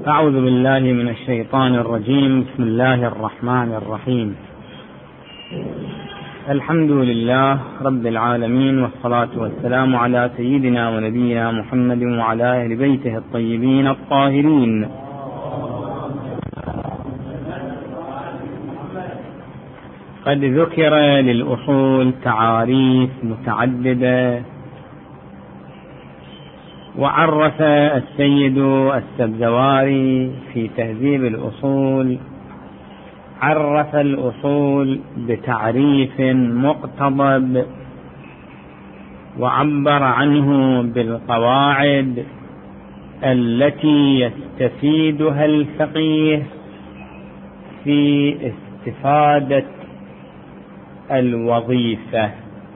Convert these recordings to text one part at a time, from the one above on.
أعوذ بالله من الشيطان الرجيم. بسم الله الرحمن الرحيم. الحمد لله رب العالمين، والصلاة والسلام على سيدنا ونبينا محمد وعلى أهل بيته الطيبين الطاهرين. قد ذكر للأصول تعاريف متعددة، وعرف السيد السبزواري في تهذيب الأصول، عرف الأصول بتعريف مقتضب، وعبر عنه بالقواعد التي يستفيدها الفقيه في استفادة الوظيفة.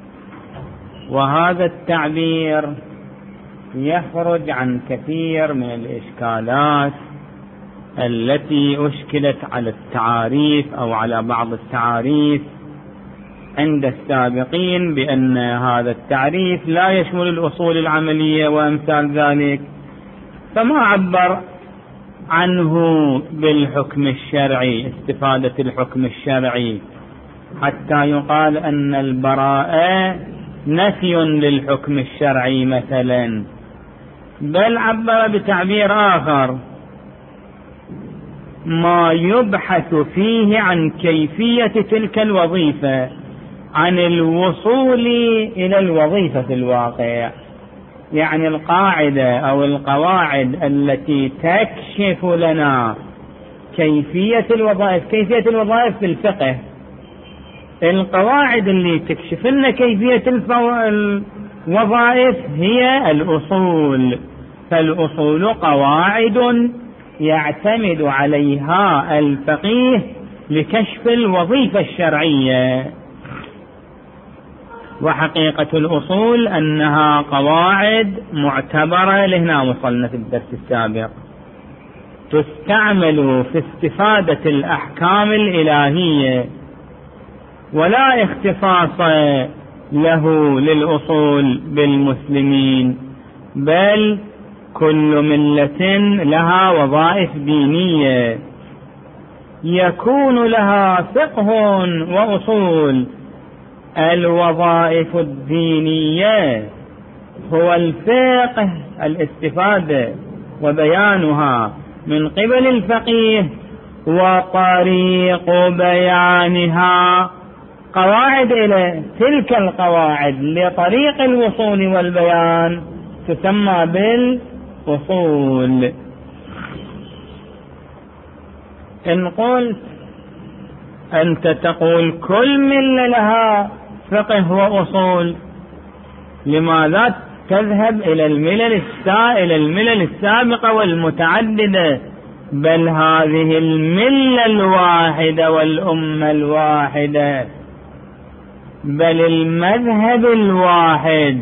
وهذا التعبير يخرج عن كثير من الإشكالات التي أشكلت على التعاريف أو على بعض التعاريف عند السابقين، بأن هذا التعريف لا يشمل الأصول العملية وأمثال ذلك، فما عبر عنه بالحكم الشرعي، استفادة الحكم الشرعي، حتى يقال أن البراءة نفي للحكم الشرعي مثلا، بل عبر بتعبير آخر: ما يبحث فيه عن كيفية تلك الوظيفة، عن الوصول إلى الوظيفة في الواقع، يعني القاعدة أو القواعد التي تكشف لنا كيفية الوظائف. كيفية الوظائف في الفقه، القواعد اللي تكشف لنا كيفية الوظائف هي الأصول. فالأصول قواعد يعتمد عليها الفقيه لكشف الوظيفة الشرعية. وحقيقة الأصول أنها قواعد معتبرة، لهنا وصلنا في الدرس السابق، تستعمل في استفادة الأحكام الإلهية، ولا اختصاص له للأصول بالمسلمين، بل كل ملة لها وظائف دينية يكون لها فقه وأصول. الوظائف الدينية هو الفقه، الاستفادة وبيانها من قبل الفقيه، وطريق بيانها قواعد إلى تلك القواعد لطريق الوصول والبيان تسمى بالأصول. إن قلت أنت تقول كل ملة لها فقه وأصول، لماذا تذهب إلى الملل السابقة والمتعددة؟ بل هذه الملة الواحدة والأمة الواحدة، بل المذهب الواحد،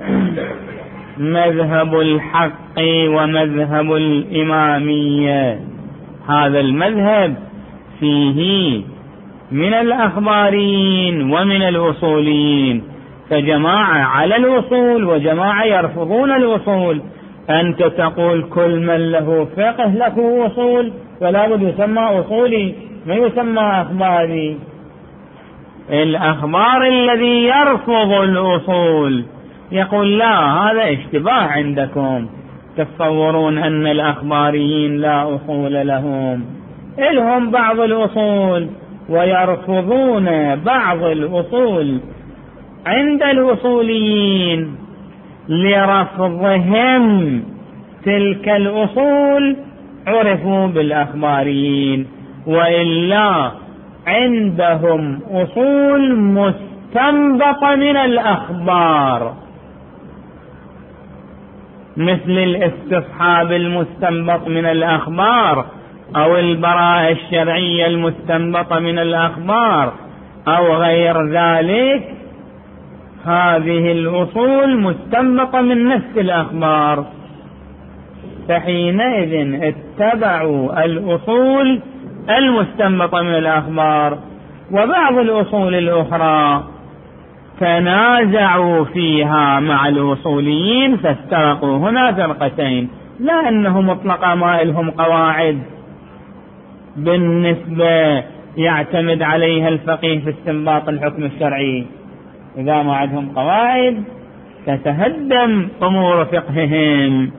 مذهب الحق ومذهب الإمامية. هذا المذهب فيه من الأخباريين ومن الأصوليين، فجماعة على الأصول وجماعة يرفضون الأصول. أنت تقول كل من له فقه له أصول، ولا بد يسمى أصولي، ما يسمى أخباري. الأخبار الذي يرفض الأصول يقول لا، هذا اشتباه عندكم، تتصورون أن الأخباريين لا أصول لهم، لهم بعض الأصول ويرفضون بعض الأصول عند الأصوليين. لرفضهم تلك الأصول عرفوا بالأخباريين، وإلا عندهم أصول مستنبطة من الأخبار، مثل الاستصحاب المستنبط من الأخبار، أو البراءة الشرعية المستنبطة من الأخبار، أو غير ذلك. هذه الأصول مستنبطة من نفس الأخبار، فحينئذ اتبعوا الأصول المستنبطة من الأخبار. وبعض الأصول الأخرى تنازعوا فيها مع الأصوليين فافترقوا، هنا فرقتين: لا أنه مطلقا ما لهم قواعد بالنسبة يعتمد عليها الفقيه في استنباط الحكم الشرعي. إذا ما عندهم قواعد تتهدم أمور فقههم.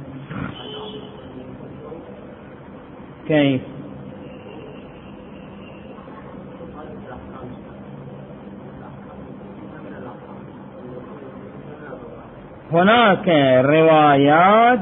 كيف؟ هناك روايات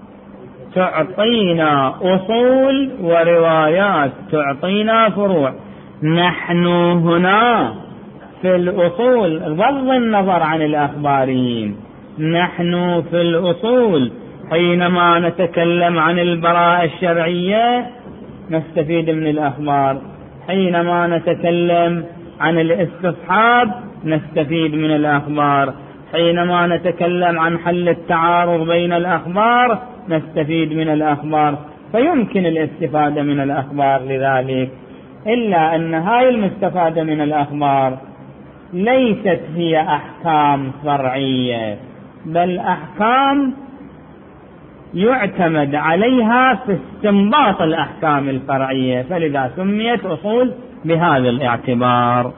تعطينا أصول وروايات تعطينا فروع. نحن هنا في الأصول بغض النظر عن الأخباريين، نحن في الأصول حينما نتكلم عن البراءة الشرعية نستفيد من الأخبار، حينما نتكلم عن الاستصحاب نستفيد من الأخبار، حينما نتكلم عن حل التعارض بين الأخبار نستفيد من الأخبار، فيمكن الاستفادة من الأخبار لذلك. إلا أن هاي المستفادة من الأخبار ليست هي أحكام فرعية، بل أحكام يعتمد عليها في استنباط الأحكام الفرعية، فلذا سميت أصول بهذا الاعتبار.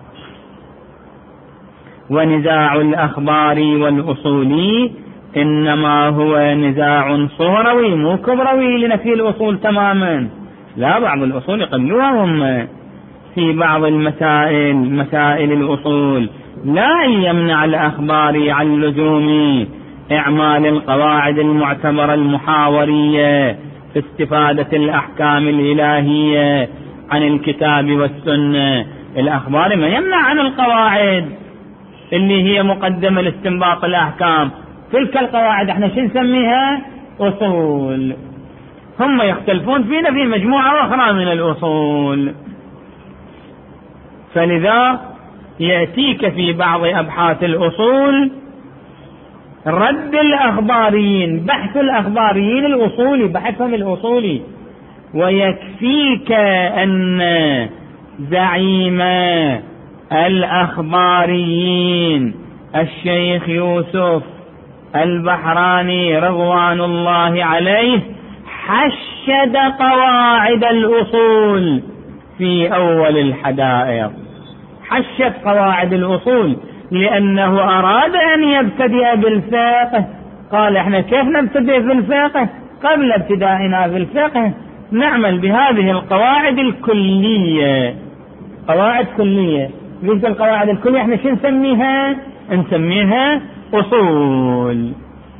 ونزاع الأخبار والأصولي إنما هو نزاع صهروي مو كبروي لنفي الأصول تماما. لا، بعض الأصول يقبلوهم في بعض المسائل، مسائل الأصول لا يمنع الأخبار عن لزوم إعمال القواعد المعتبرة المحاورية في استفادة الأحكام الإلهية عن الكتاب والسنة. الأخبار ما يمنع عن القواعد اللي هي مقدمة لاستنباط الأحكام. تلك القواعد احنا شو نسميها؟ أصول. هم يختلفون فينا في مجموعة أخرى من الأصول. فلذا يأتيك في بعض أبحاث الأصول رد الأخباريين، بحث الأخباريين الأصولي، بحثهم الأصولي. ويكفيك أن زعيم الأخباريين الشيخ يوسف البحراني رضوان الله عليه حشد قواعد الأصول في أول الحدائق، حشد قواعد الأصول لأنه أراد أن يبتدئ بالفقه. قال احنا كيف نبتدئ بالفقه؟ قبل ابتدائنا بالفقه نعمل بهذه القواعد الكلية، قواعد كلية. مثل القواعد الكلية احنا شو نسميها؟ نسميها أصول.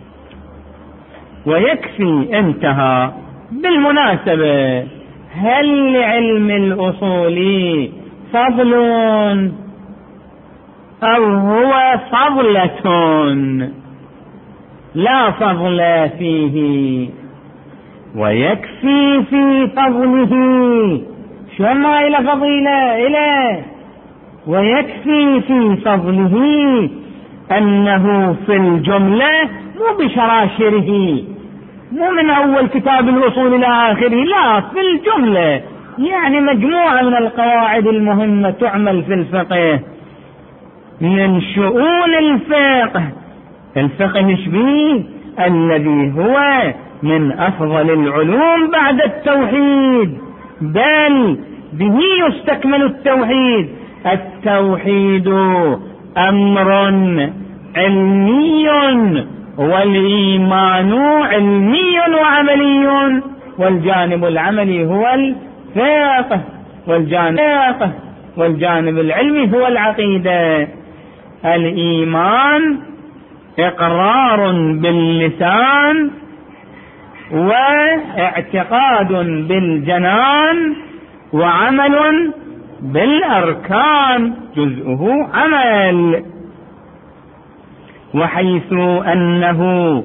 ويكفي انتهى. بالمناسبة هل لعلم الأصول فضل أو هو فضلة؟ لا فضل فيه. ويكفي في فضله، شو ما إلى فضيلة إليه. ويكفي في فضله أنه في الجملة مو بشراشره، مو من أول كتاب الأصول إلى آخره، لا، في الجملة، يعني مجموعة من القواعد المهمة تعمل في الفقه من شؤون الفقه. الفقه شبيه الذي هو من أفضل العلوم بعد التوحيد، بل به يستكمل التوحيد. التوحيد أمر علمي والإيمان علمي وعملي، والجانب العملي هو الفقه، والجانب العلمي هو العقيدة. الإيمان إقرار باللسان واعتقاد بالجنان وعمل بالأركان، جزءه عمل. وحيث أنه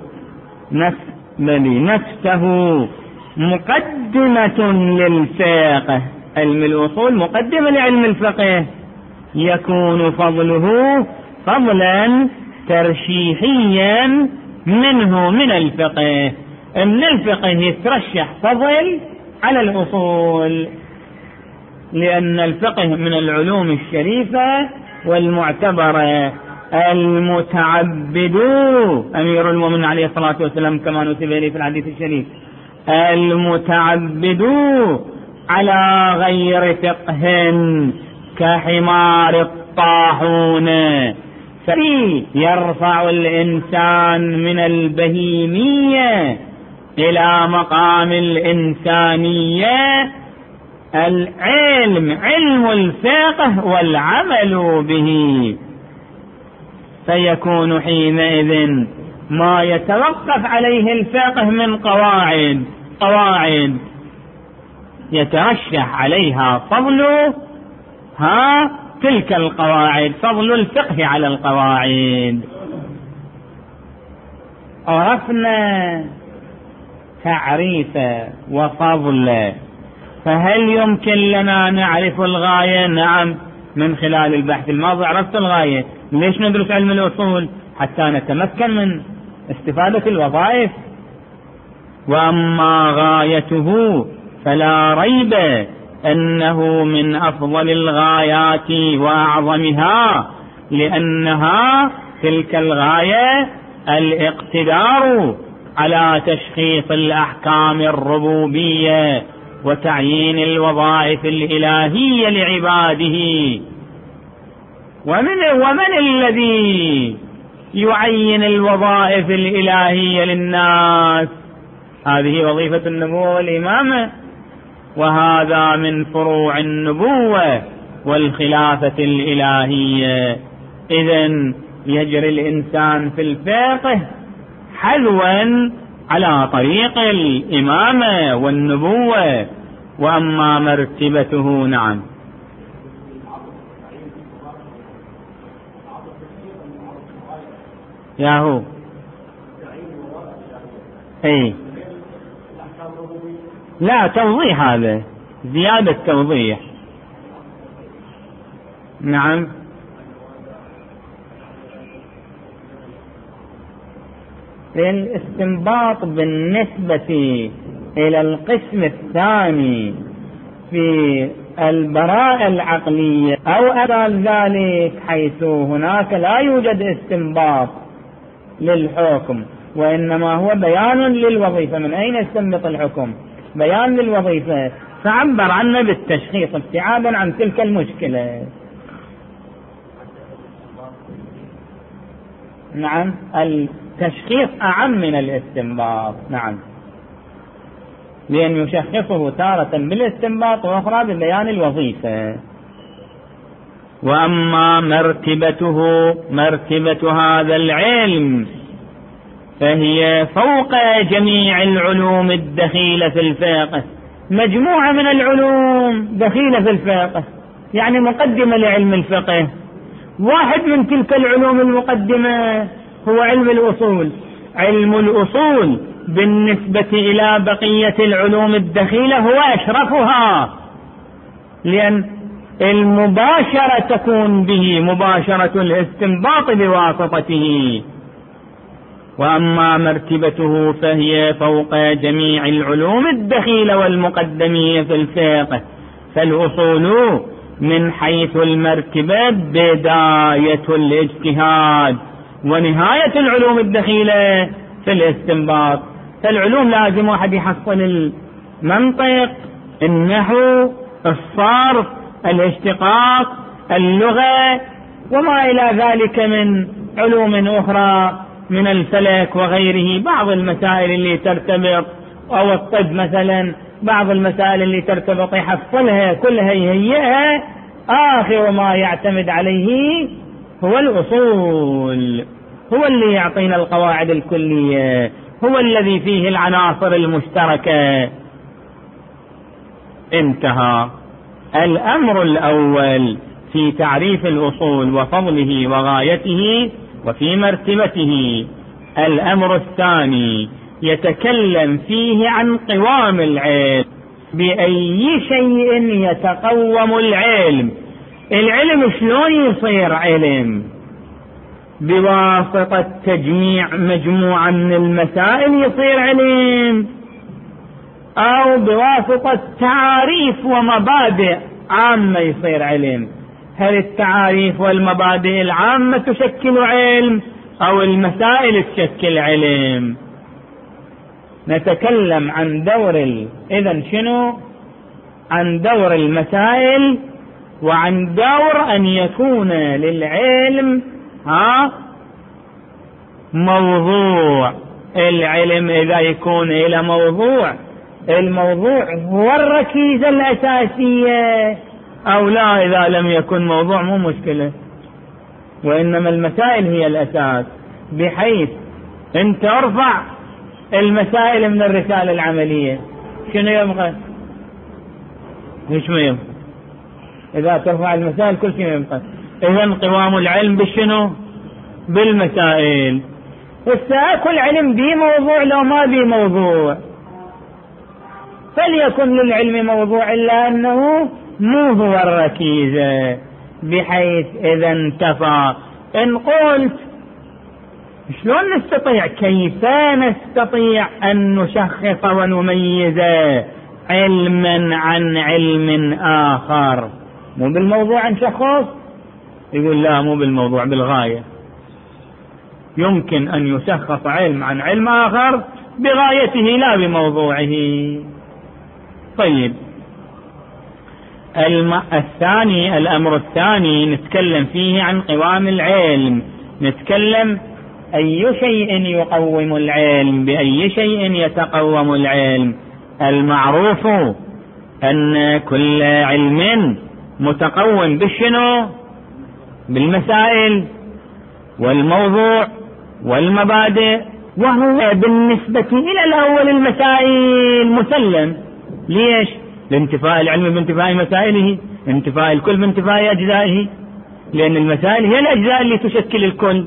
نفسه مقدمة للفقه، علم الأصول مقدمة لعلم الفقه، يكون فضله فضلا ترشيحيا منه من الفقه، ان الفقه يترشح فضل على الأصول، لأن الفقه من العلوم الشريفة والمعتبرة. المتعبد أمير المؤمنين عليه الصلاة والسلام كما نسب إليه في الحديث الشريف، المتعبد على غير فقه كحمار الطاحون، فيرفع الإنسان من البهيمية إلى مقام الإنسانية العلم، علم الفقه والعمل به، فيكون حينئذ ما يتوقف عليه الفقه من قواعد يترشح عليها فضل تلك القواعد، فضل الفقه على القواعد. عرفنا تعريف وفضل، فهل يمكن لنا نعرف الغاية؟ نعم، من خلال البحث الماضي عرفت الغاية. ليش ندرس علم الأصول؟ حتى نتمكن من استفادة الوظائف. وأما غايته فلا ريب أنه من أفضل الغايات وأعظمها، لأنها تلك الغاية الاقتدار على تشخيص الأحكام الربوبية وتعيين الوظائف الإلهية لعباده. ومن الذي يعين الوظائف الإلهية للناس؟ هذه وظيفة النبوة والإمامة، وهذا من فروع النبوة والخلافة الإلهية. إذن يجري الإنسان في الفقه حلوا على طريق الإمامة والنبوة. وأما مرتبته، نعم، ياهو لا توضيح، هذا زيادة توضيح. نعم، الاستنباط بالنسبة إلى القسم الثاني في البراءة العقلية أو أمثال ذلك، حيث هناك لا يوجد استنباط للحكم وإنما هو بيان للوظيفة. من أين يستنبط الحكم؟ بيان للوظيفة، فعبر عنه بالتشخيص ابتعادا عن تلك المشكلة. نعم، التشخيص أعم من الاستنباط. نعم، لأن يشخصه تارة بالاستنباط وأخرى ببيان الوظيفة. وأما مرتبة هذا العلم فهي فوق جميع العلوم الدخيلة في الفقه. مجموعة من العلوم دخيلة في الفقه، يعني مقدمة لعلم الفقه. واحد من تلك العلوم المقدمة هو علم الأصول. علم الأصول بالنسبة إلى بقية العلوم الدخيلة هو أشرفها، لأن المباشرة تكون به، مباشرة الاستنباط بواسطته. وأما مرتبته فهي فوق جميع العلوم الدخيلة والمقدمية في الفقه. فالأصول من حيث المرتبة بداية الاجتهاد ونهاية العلوم الدخيلة في الاستنباط. فالعلوم لازم واحد يحصل المنطق، النحو، الصرف، الاشتقاق، اللغة، وما إلى ذلك من علوم أخرى من الفلك وغيره. بعض المسائل اللي ترتبط، أو الطب مثلا، بعض المسائل اللي ترتبط يحصلها كلها يهيئها. آخر ما يعتمد عليه هو الأصول، هو اللي يعطينا القواعد الكلية، هو الذي فيه العناصر المشتركة. انتهى الأمر الأول في تعريف الأصول وفضله وغايته وفي مرتبته. الأمر الثاني يتكلم فيه عن قوام العلم. بأي شيء يتقوم العلم؟ العلم شلون يصير علم؟ بواسطة تجميع مجموعة من المسائل يصير علم، أو بواسطة تعاريف ومبادئ عامة يصير علم؟ هل التعاريف والمبادئ العامة تشكل علم، أو المسائل تشكل علم؟ نتكلم عن إذن شنو؟ عن دور المسائل، وعن دور أن يكون للعلم موضوع. العلم إذا يكون إلى موضوع، الموضوع هو الركيزة الأساسية، أو لا إذا لم يكن موضوع مو مشكلة، وإنما المسائل هي الأساس، بحيث أنت ارفع المسائل من الرسالة العملية. شنو يبقى؟ مش ما يبقى. إذا ترفع المسائل كل شيء يبقى. إذن قوام العلم بالشنو؟ بالمسائل. كل علم بي موضوع لو ما بي موضوع، فليكن للعلم موضوع إلا أنه مو هو الركيزة، بحيث إذا انتفى. إن قلت شلون نستطيع، كيف نستطيع أن نشخص ونميز علما عن علم آخر؟ مو بالموضوع نشخص؟ يقول لا، مو بالموضوع، بالغاية. يمكن أن يشخص علم عن علم آخر بغايته لا بموضوعه. طيب، الأمر الثاني نتكلم فيه عن قوام العلم. نتكلم أي شيء يقوم العلم، بأي شيء يتقوم العلم. المعروف أن كل علم متقوم بالشنو؟ بالمسائل والموضوع والمبادئ، وهو بالنسبة إلى الأول المسائل مسلم. ليش؟ لانتفاء العلم بانتفاء مسائله، انتفاء الكل بانتفاء أجزائه، لأن المسائل هي الأجزاء اللي تشكل الكل.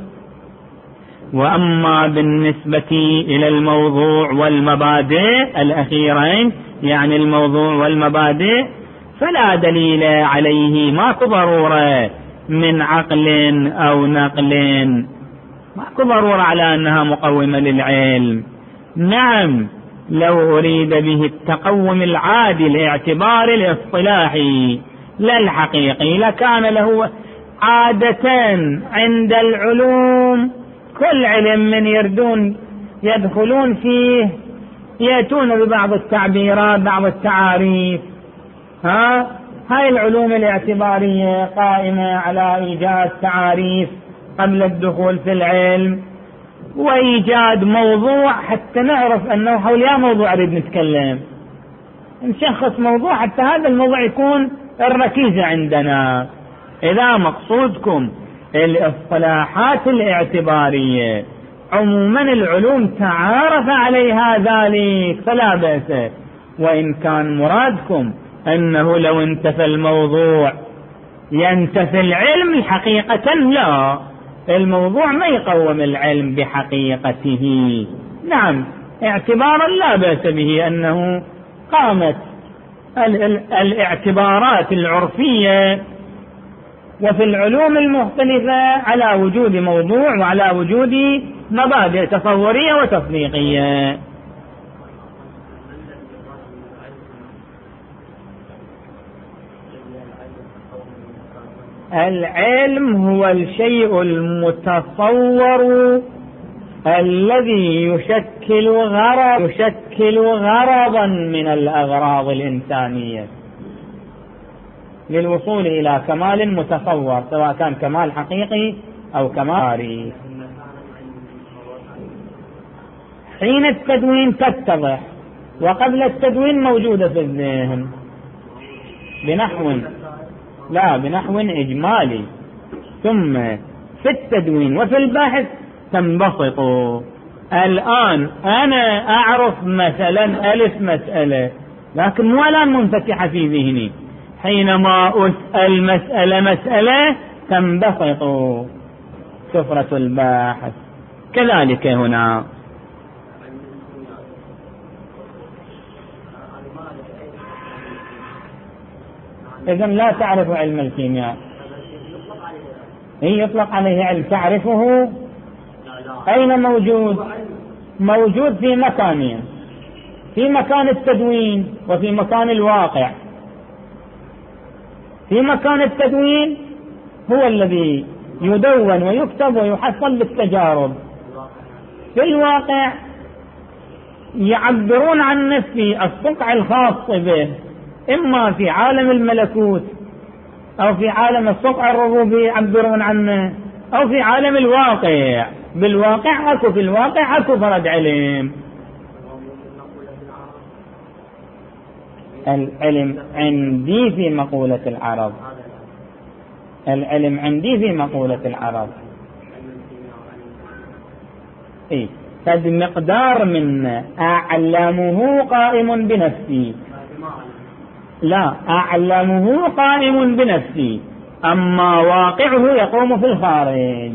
وأما بالنسبة إلى الموضوع والمبادئ الأخيرين، يعني الموضوع والمبادئ، فلا دليل عليه، ماكو ضرورة من عقل أو نقل، ماكو ضرورة على أنها مقومة للعلم. نعم، لو أريد به التقوم العادي الاعتبار الاصطلاحي لا الحقيقي، لكان له عادة عند العلوم. كل علم من يدخلون فيه يأتون ببعض التعبيرات، بعض التعاريف. هاي العلوم الاعتبارية قائمة على إيجاد تعاريف قبل الدخول في العلم، وإيجاد موضوع حتى نعرف أنه حول يا موضوع أريد نتكلم، نشخص موضوع حتى هذا الموضوع يكون الركيزة عندنا. إذا مقصودكم الاصطلاحات الاعتبارية عموما العلوم تعارف عليها ذلك فلا بأس، وإن كان مرادكم أنه لو انتفى الموضوع ينتفي العلم الحقيقة، لا، الموضوع ما يقوم العلم بحقيقته. نعم، اعتبارا لا بأس به أنه قامت الاعتبارات العرفية وفي العلوم المختلفة على وجود موضوع وعلى وجود مبادئ تصورية وتطبيقية. العلم هو الشيء المتصور الذي يشكل غرضا من الأغراض الإنسانية للوصول إلى كمال متصور، سواء كان كمال حقيقي أو كمال تاريخي. حين التدوين تتضح، وقبل التدوين موجودة في الذهن بنحو إجمالي، ثم في التدوين وفي البحث تنبسط. الآن أنا أعرف مثلا 1000 مسألة، لكن مو الآن منفتحة في ذهني. حينما أسأل مسألة تنبسط سفرة الباحث. كذلك هنا إذن لا تعرف علم الكيمياء، يطلق عليه علم تعرفه. أين موجود في مكانين، في مكان التدوين وفي مكان الواقع. في مكان التدوين هو الذي يدون ويكتب ويحصل بالتجارب. في الواقع يعبرون عنه في الصقع الخاص به، إما في عالم الملكوت أو في عالم الصقع الربوبي يعبرون عنه، أو في عالم الواقع. بالواقع أكو، في الواقع أكو فرد علم. العلم عندي في مقولة العرب، العلم عندي في مقولة العرب. إيه؟ قد مقدار من أعلمه قائم بنفسي، لا، أعلمه قائم بنفسي، أما واقعه يقوم في الخارج.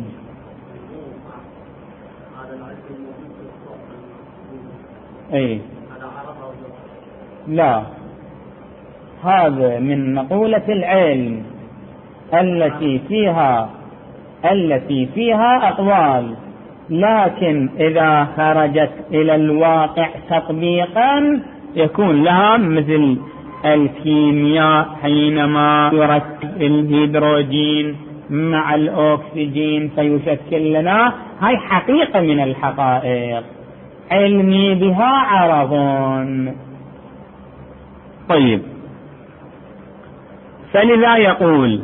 إيه؟ لا، هذا من مقولة العلم التي فيها أقوال، لكن إذا خرجت إلى الواقع تطبيقا يكون لها مثل الكيمياء حينما يركب الهيدروجين مع الأكسجين فيشكل لنا، هاي حقيقة من الحقائق علمي بها عرض. طيب، فلذا يقول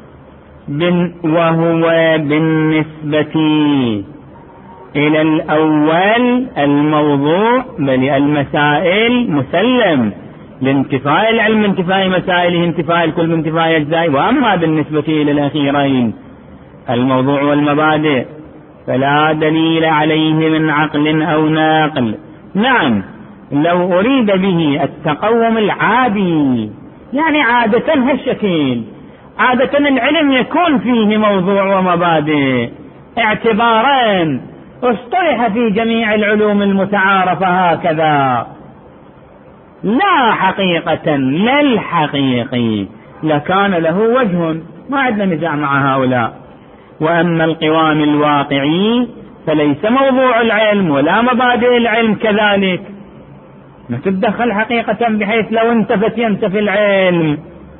وهو بالنسبة إلى الأول الموضوع بل المسائل مسلم لانتفاء العلم انتفاء مسائله انتفاء الكل بانتفاء أجزائه، وأما بالنسبة إلى الأخيرين الموضوع والمبادئ فلا دليل عليه من عقل أو ناقل. نعم، لو أريد به التقوم العادي، يعني عادة هالشكل، عادة العلم يكون فيه موضوع ومبادئ اعتبارا اصطلح في جميع العلوم المتعارفة هكذا، لا حقيقة لا الحقيقي، لكان له وجه، ما عندنا نزاع مع هؤلاء. وأما القوام الواقعي فليس موضوع العلم ولا مبادئ العلم كذلك، ما تتدخل حقيقة بحيث لو انتفت ينتفي العلم.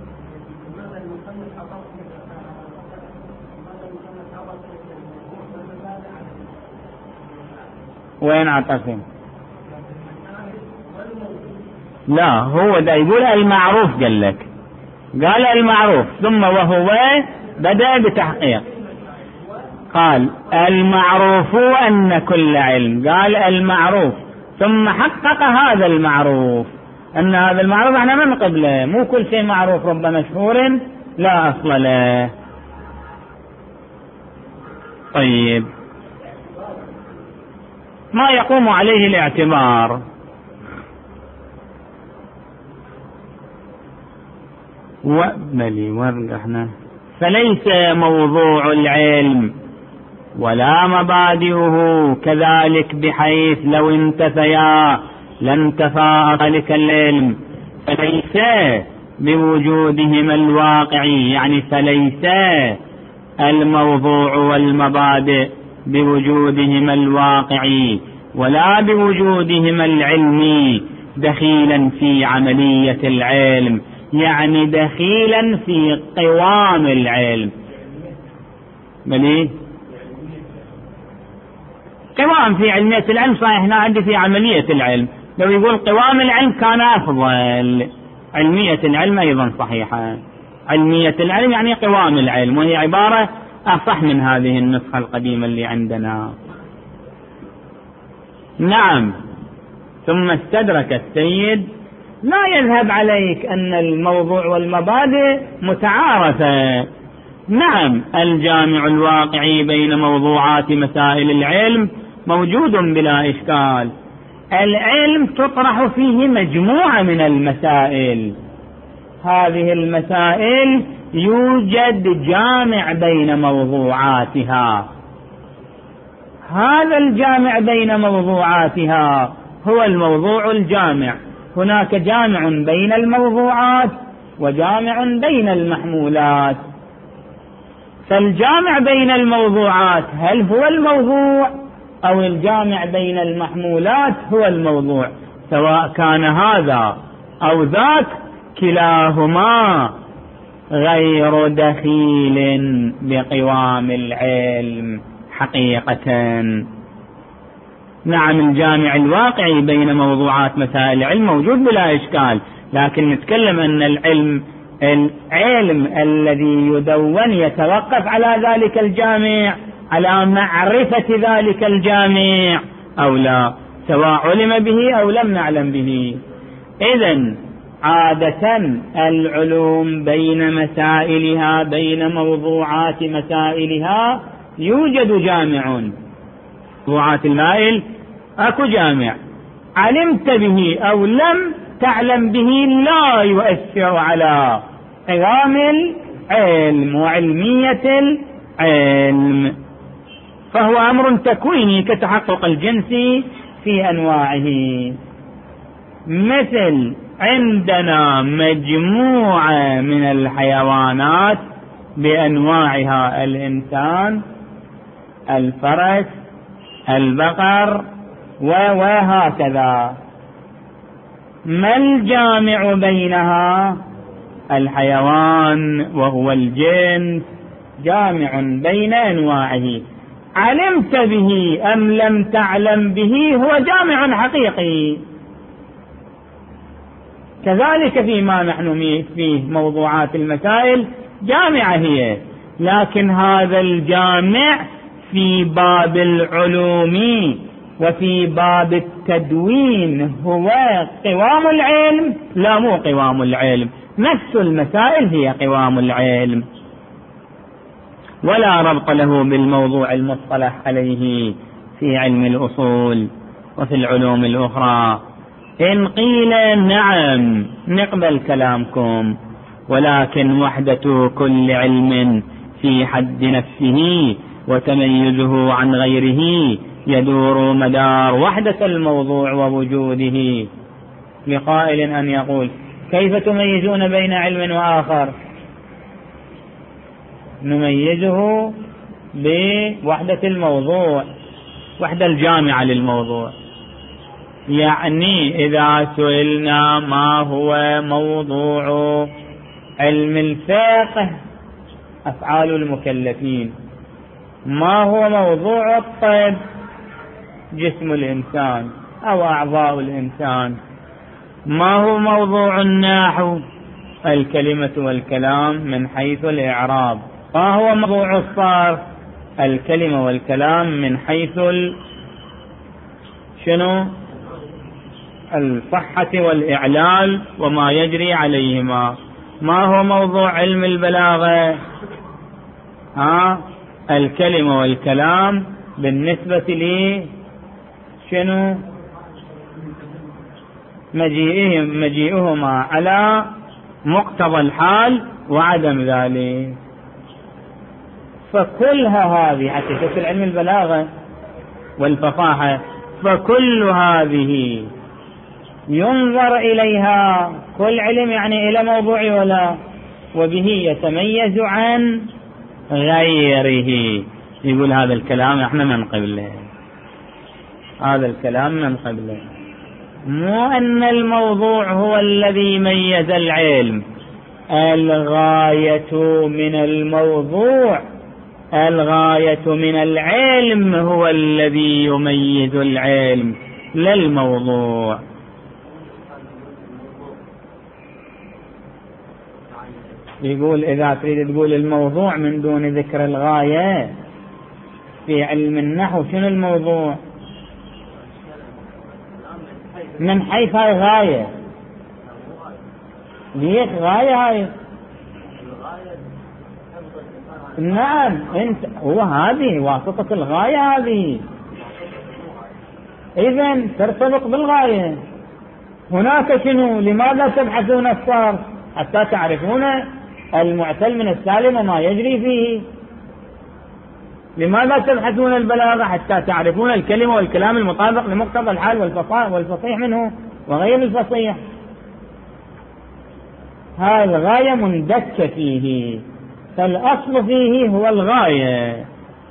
وين عطفهم؟ لا، هو دا يقول المعروف، قال لك، قال المعروف ثم وهو بدأ بتحقيق، قال المعروف أن كل علم، قال المعروف ثم حقق هذا المعروف، أن هذا المعروف احنا من قبله، مو كل شيء معروف رب مشهور لا أصل له. طيب، ما يقوم عليه الاعتبار، فليس موضوع العلم ولا مبادئه كذلك، بحيث لو انتفيا لانتفى ذلك العلم، فليس بوجودهما الواقعي، يعني فليس الموضوع والمبادئ بوجودهما الواقعي ولا بوجودهما العلمي دخيلا في عملية العلم، يعني دخيلا في قوام العلم. بلي قوام في علمية العلم صحيح، هنا عندي في عملية العلم، لو يقول قوام العلم كان أفضل. علمية العلم أيضا صحيحة، علمية العلم يعني قوام العلم، وهي عبارة أصح من هذه النسخة القديمة اللي عندنا. نعم، ثم استدرك السيد لا يذهب عليك أن الموضوع والمبادئ متعارفة. نعم، الجامع الواقعي بين موضوعات مسائل العلم موجود بلا إشكال، العلم تطرح فيه مجموعة من المسائل، هذه المسائل يوجد جامع بين موضوعاتها، هذا الجامع بين موضوعاتها هو الموضوع الجامع. هناك جامع بين الموضوعات وجامع بين المحمولات، فالجامع بين الموضوعات هل هو الموضوع أو الجامع بين المحمولات هو الموضوع، سواء كان هذا أو ذاك كلاهما غير دخيل بقوام العلم حقيقة. نعم الجامع الواقعي بين موضوعات مسائل العلم موجود بلا إشكال، لكن نتكلم أن العلم الذي يدون يتوقف على ذلك الجامع، على معرفة ذلك الجامع أو لا، سواء علم به أو لم نعلم به. إذن عادة العلوم بين مسائلها، بين موضوعات مسائلها يوجد جامع. موضوعات المائل أكو جامع، علمت به أو لم تعلم به لا يؤثر على قوام العلم وعلمية العلم، فهو أمر تكويني كتحقق الجنس في أنواعه. مثل عندنا مجموعة من الحيوانات بأنواعها، الإنسان، الفرس، البقر، وهكذا. ما الجامع بينها؟ الحيوان وهو الجنس جامع بين أنواعه، علمت به أم لم تعلم به هو جامع حقيقي. كذلك فيما نحن فيه موضوعات المسائل جامعة هي، لكن هذا الجامع في باب العلوم وفي باب التدوين هو قوام العلم؟ لا، مو قوام العلم، نفس المسائل هي قوام العلم، ولا ربط له بالموضوع المصطلح عليه في علم الأصول وفي العلوم الأخرى. إن قيل نعم نقبل كلامكم، ولكن وحدة كل علم في حد نفسه وتميزه عن غيره يدور مدار وحدة الموضوع ووجوده. لقائل أن يقول كيف تميزون بين علم وآخر؟ نميزه بوحدة الموضوع، وحدة الجامعة للموضوع. يعني إذا سئلنا ما هو موضوع علم الفقه، أفعال المكلفين، ما هو موضوع الطب، جسم الإنسان أو أعضاء الإنسان، ما هو موضوع النحو، الكلمة والكلام من حيث الإعراب، ما هو موضوع الصرف، الكلمة والكلام من حيث شنو؟ الصحة والإعلال وما يجري عليهما. ما هو موضوع علم البلاغة؟ الكلمة والكلام بالنسبة لي شنو؟ مجيئهما على مقتضى الحال وعدم ذلك. فكلها هذه حتى شكل علم البلاغة والفصاحة، فكل هذه ينظر إليها، كل علم يعني إلى موضوع ولا، وبه يتميز عن غيره. يقول هذا الكلام احنا من قبله، هذا الكلام من قبله، مو أن الموضوع هو الذي ميز العلم. الغاية من الموضوع، الغاية من العلم هو الذي يميز العلم لا الموضوع. يقول إذا تريد تقول الموضوع من دون ذكر الغاية في علم النحو، شنو الموضوع؟ من حيث هاي غاية، ليش غاية هاي؟ نعم انت هو هذه واسطة الغاية هذه، إذن ترتبط بالغاية. هناك شنو؟ لماذا تبحثون الصرف؟ حتى تعرفون المعتل من السالم وما يجري فيه. لماذا تبحثون البلاغة؟ حتى تعرفون الكلمة والكلام المطابق لمقتضى الحال والفصيح منه وغير الفصيح. هذه الغاية مندكة فيه، فالأصل فيه هو الغاية.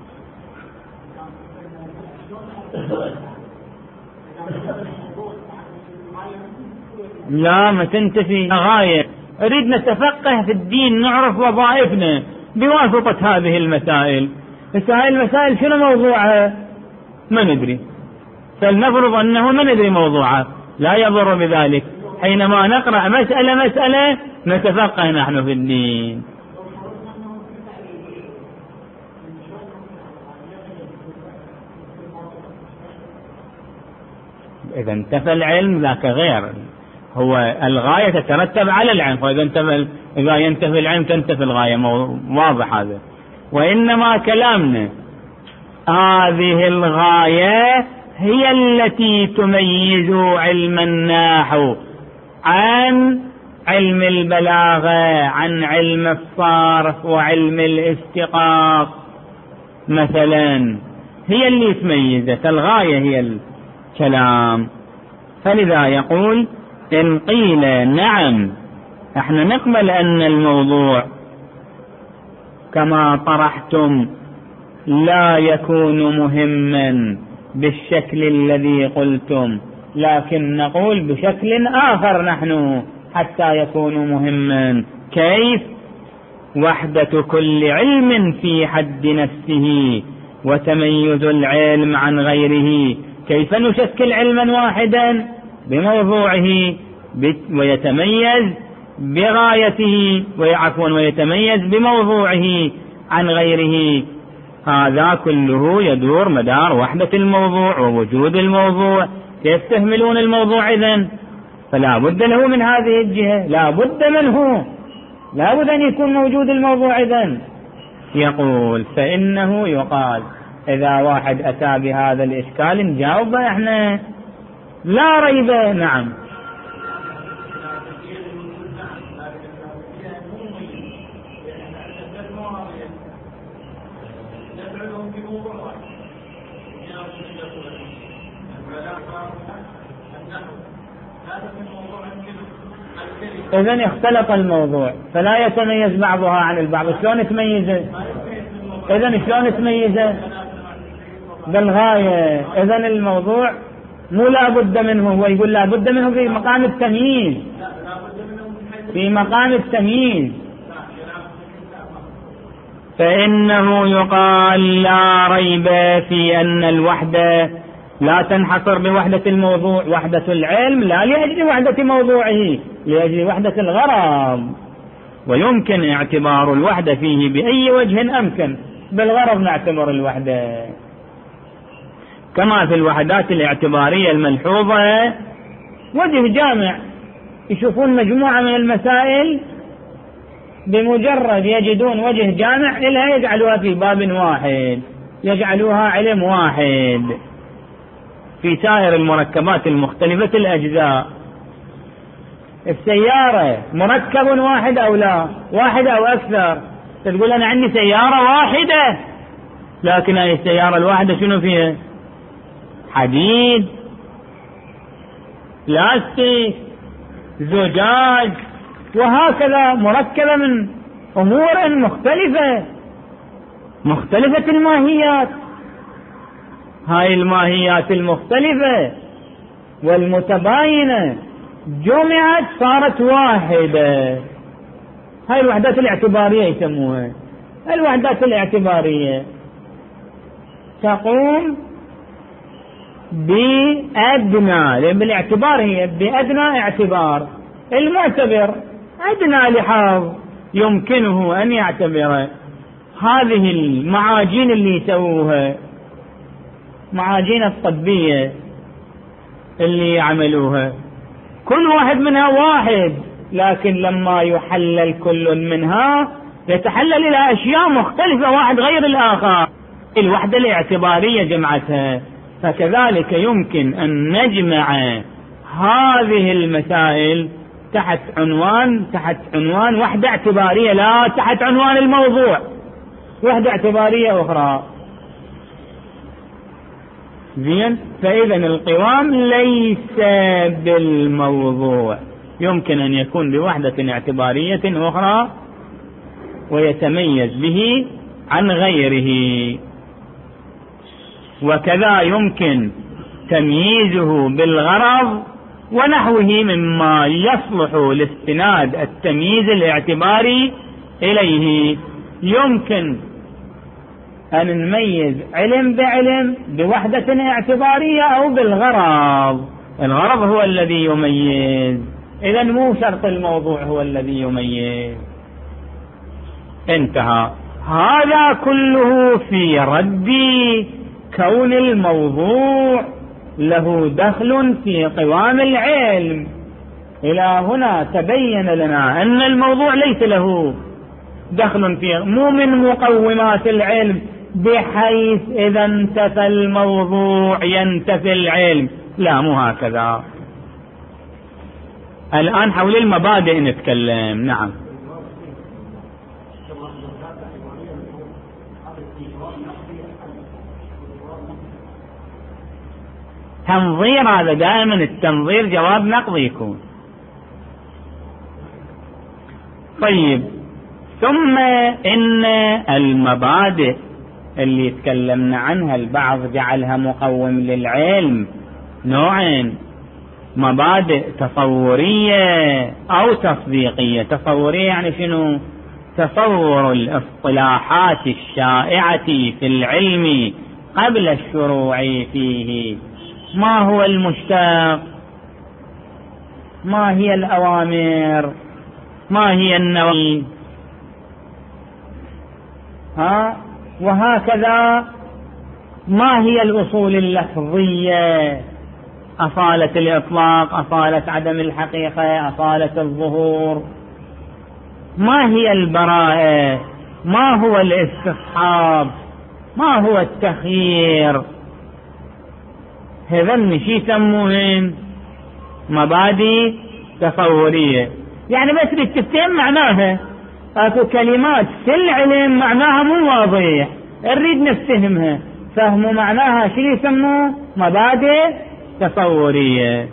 لا، ما تنتفي غاية. أريد نتفقه في الدين، نعرف وظائفنا بواسطة هذه المسائل. هذه المسائل شنو موضوعها؟ ما ندري. فلنفرض أنه ما ندري موضوعه، لا يضر بذلك. حينما نقرأ مسألة نتفقه نحن في الدين. إذا انتفى العلم ذاك غير، هو الغاية تترتب على العلم، إذا ينتفي العلم تنتفي الغاية، واضح هذا. وإنما كلامنا هذه الغاية هي التي تميز علم النحو عن علم البلاغة، عن علم الصرف وعلم الاستقاق مثلا، هي اللي تميزه، الغاية هي الكلام. فلذا يقول إن قيل نعم احنا نقبل أن الموضوع كما طرحتم لا يكون مهما بالشكل الذي قلتم، لكن نقول بشكل آخر نحن حتى يكون مهما. كيف؟ وحدة كل علم في حد نفسه وتميز العلم عن غيره. كيف نشكل علما واحدا بموضوعه ويتميز بغايته ويتميز بموضوعه عن غيره؟ هذا كله يدور مدار وحدة الموضوع ووجود الموضوع. كيف تهملون الموضوع إذن؟ فلا بد له من هذه الجهة، لا بد منه، لا بد أن يكون موجود الموضوع إذن. يقول فإنه يقال إذا واحد أتى بهذا الإشكال نجاوب احنا لا ريب. نعم إذن اختلط الموضوع فلا يتميز بعضها عن البعض. شلون تميزه؟ إذن شلون تميزه؟ بالغاية. إذن الموضوع مو لا بد منه، هو يقول لا بد منه في مقام التمييز، في مقام التمييز. فإنه يقال لا ريب في أن الوحدة لا تنحصر بوحدة الموضوع، وحدة العلم لا لأجل وحدة موضوعه، لأجل وحدة الغرض، ويمكن اعتبار الوحدة فيه بأي وجه أمكن. بالغرض نعتبر الوحدة، كما في الوحدات الاعتبارية الملحوظة وجه جامع، يشوفون مجموعة من المسائل بمجرد يجدون وجه جامع إلها يجعلوها في باب واحد، يجعلوها علم واحد. في سائر المركبات المختلفة الأجزاء، السيارة مركب واحد أو لا، واحد أو أكثر، تقول أنا عندي سيارة واحدة، لكن هذه السيارة الواحدة شنو فيها؟ حديد، لاستيك، زجاج، وهكذا مركبة من أمور مختلفة الماهيات. هاي الماهيات المختلفة والمتباينة جمعت صارت واحدة. هاي الوحدات الاعتبارية يسموها. الوحدات الاعتبارية تقوم بأدنى، لأن بالاعتبار هي بأدنى اعتبار، المعتبر أدنى لحاظ يمكنه أن يعتبر. هذه المعاجين اللي يسووها معاجين الطبية اللي يعملوها كل واحد منها واحد، لكن لما يحلل كل منها يتحلل إلى أشياء مختلفة، واحد غير الآخر. الوحدة الاعتبارية جمعتها. فكذلك يمكن أن نجمع هذه المسائل تحت عنوان وحدة اعتبارية، لا تحت عنوان الموضوع، وحدة اعتبارية أخرى. زين. فإذا القوام ليس بالموضوع، يمكن أن يكون بوحدة اعتبارية أخرى ويتميز به عن غيره. وكذا يمكن تمييزه بالغرض ونحوه مما يصلح لاستناد التمييز الاعتباري إليه. يمكن أن نميز علم بعلم بوحدة اعتبارية أو بالغرض. الغرض هو الذي يميز، إذا مو شرط الموضوع هو الذي يميز. انتهى. هذا كله في رد كون الموضوع له دخل في قوام العلم. إلى هنا تبين لنا أن الموضوع ليس له دخل فيه، مو من مقومات العلم بحيث إذا انتفى الموضوع ينتفي العلم، لا مو هكذا. الآن حول المبادئ نتكلم. نعم. تنظير، هذا دائما التنظير جواب نقضي يكون. طيب، ثم إن المبادئ اللي تكلمنا عنها البعض جعلها مقوم للعلم نوعين: مبادئ تصورية أو تصديقية. تصورية يعني شنو؟ تصور الاصطلاحات الشائعة في العلم قبل الشروع فيه. ما هو المشتق؟ ما هي الأوامر؟ ما هي النواهي؟ وهكذا ما هي الأصول اللفظية؟ أصالة الإطلاق، أصالة عدم الحقيقة، أصالة الظهور. ما هي البراءة؟ ما هو الاستصحاب؟ ما هو التخيير؟ هذا شي يسموهن مبادئ تصورية. يعني بس بالتفهم معناها، اكو كلمات في العلم معناها مو واضح، نريد نفهمها، فهموا معناها شو يسموه مبادئ تصورية.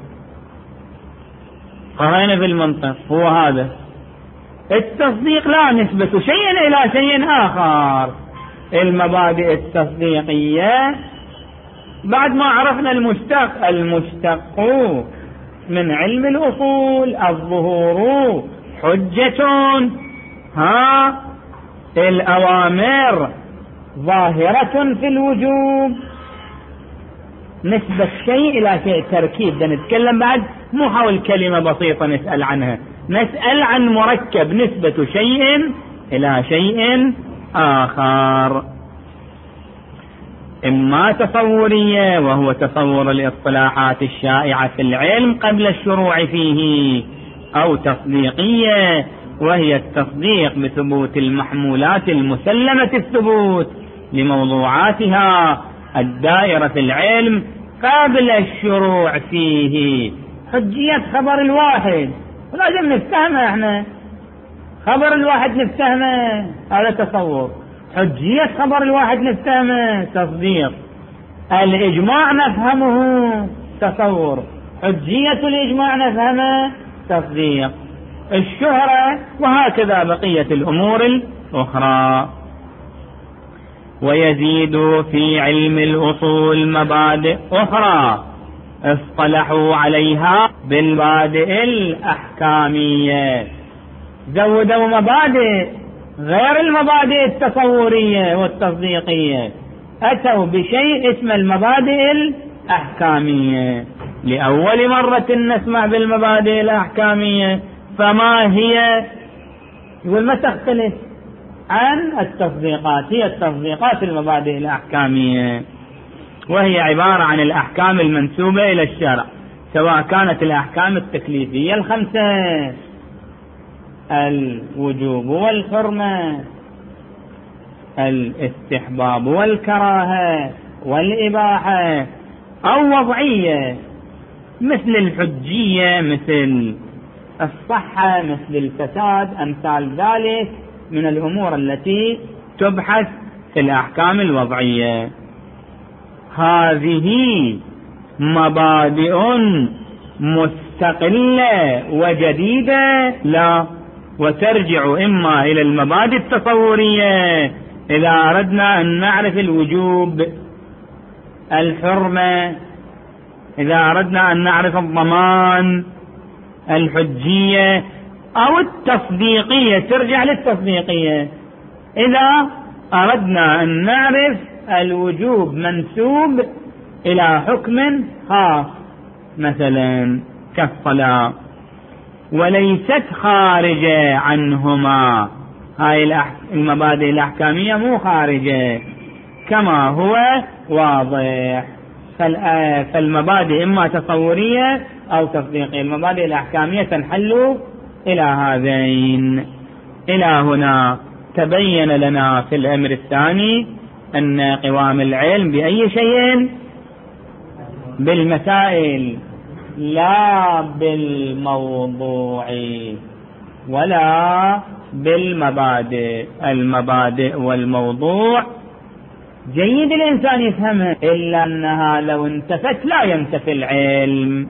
قرأنا في المنطق هو هذا. التصديق لا نسبة شيء إلى شيء آخر. المبادئ التصديقية بعد ما عرفنا المشتق من علم الأصول الظهور حجة، الأوامر ظاهرة في الوجوب. نسبة شيء إلى شيء، تركيب. ده نتكلم بعد مو حول كلمة بسيطة نسأل عنها، نسأل عن مركب نسبة شيء إلى شيء آخر. إما تصورية وهو تصور الاصطلاحات الشائعة في العلم قبل الشروع فيه، أو تصديقية وهي التصديق بثبوت المحمولات المسلمة الثبوت لموضوعاتها الدائرة في العلم قبل الشروع فيه. حجية خبر الواحد لازم نفتهمه، احنا خبر الواحد نفتهمه، هذا تصور. حجية خبر الواحد نفتهمه، تصديق. الإجماع نفهمه، تصور. حجية الإجماع نفهمه، تصديق. الشهرة، وهكذا بقية الأمور الأخرى. ويزيد في علم الأصول مبادئ أخرى اصطلحوا عليها بالمبادئ الأحكامية. زودوا مبادئ غير المبادئ التصورية والتصديقية، أتوا بشيء اسمه المبادئ الأحكامية. لأول مرة نسمع بالمبادئ الأحكامية. فما هي؟ يقول ما تختلف عن التصديقات، هي التصديقات المبادئ الأحكامية، وهي عبارة عن الأحكام المنسوبة إلى الشرع، سواء كانت الأحكام التكليفية الخمسة: الوجوب والحرمة، الاستحباب والكراهة والإباحة، أو وضعية مثل الحجية، مثل الصحة، مثل الفساد، أمثال ذلك من الأمور التي تبحث في الأحكام الوضعية. هذه مبادئ مستقلة وجديدة؟ لا، وترجع إما إلى المبادئ التصورية إذا أردنا أن نعرف الوجوب، الحرمة إذا أردنا أن نعرف الضمان، الحجية، أو التصديقية ترجع للتصديقية إذا أردنا أن نعرف الوجوب منسوب إلى حكم خاص مثلا كالصلاة، وليست خارجة عنهما، هاي المبادئ الأحكامية مو خارجة كما هو واضح. فالمبادئ إما تصورية أو تصديقية، المبادئ الأحكامية تنحل إلى هذين. إلى هنا تبين لنا في الأمر الثاني أن قوام العلم بأي شيء؟ بالمسائل لا بالموضوع ولا بالمبادئ. المبادئ والموضوع جيد الإنسان يفهمها، إلا أنها لو انتفت لا ينتفي العلم.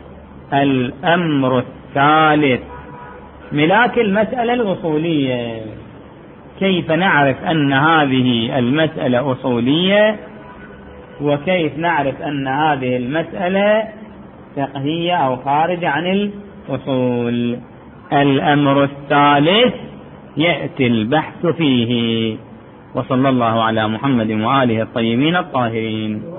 الأمر الثالث ملاك المسألة الأصولية. كيف نعرف أن هذه المسألة أصولية، وكيف نعرف أن هذه المسألة فقهية أو خارجة عن الأصول؟ الأمر الثالث يأتي البحث فيه. وصلى الله على محمد وآله الطيبين الطاهرين.